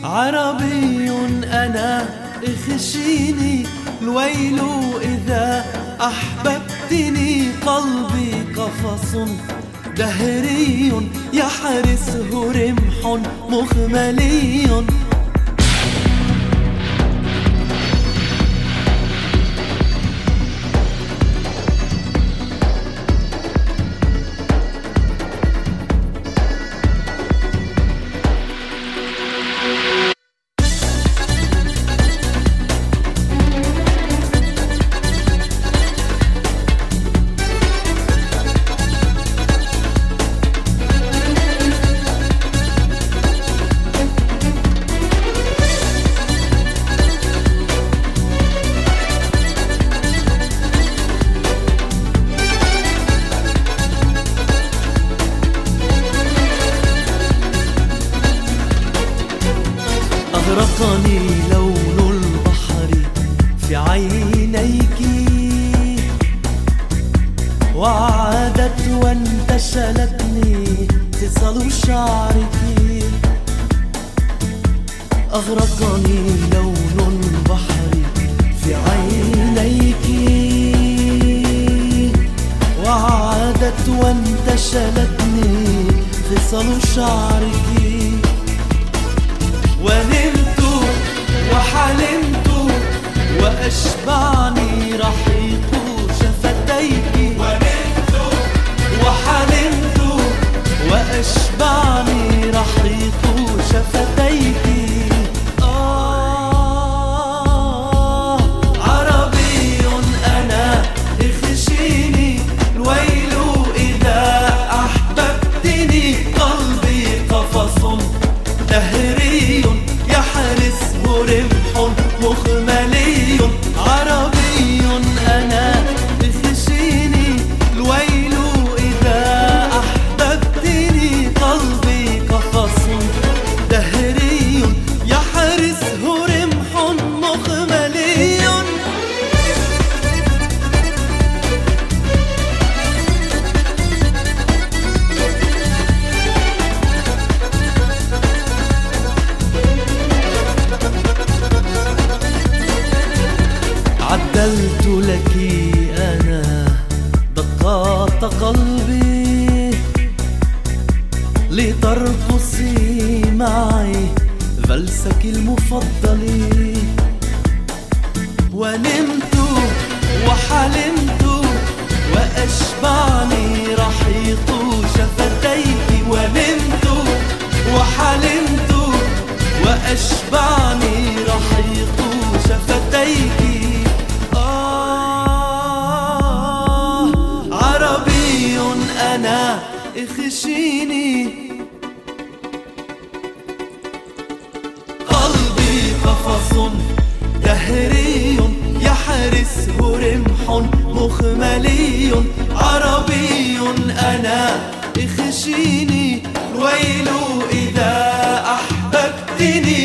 عربي أنا اخشيني الويل إذا أحببتني. قلبي قفص دهري يحرسه رمح مخملي. أغرقني لون البحر في عينيك، وعادت وانتشلتني خصال شعرك. أغرقني لون البحر في عينيك، وعادت وانتشلتني خصال شعرك. ونمت وحلمت وأشبعني رحيق شفتيك. ونمت وحلمت وأشبعني رحيق شفتيك. عربي أنا اخشيني الويل إذا أحببتني. قلبي قفص دهري يحرسه رمح مخملي. عربي أنا اخشيني الويل إذا أحببتني. قلبي قفص دهري يحرسه رمح مخملي. عدلت لك أنا دقات قلبي لترقصي معي فلسك المفضل. ونمت وحلمت وأشبعني رحيق شفتيك. ونمت وحلمت وأشبعني رحيق شفتيك. عربي أنا اخشيني قلبي قفص دهري يحرسه رمح مخملي. عربي أنا اخشيني الويل إذا أحببتني.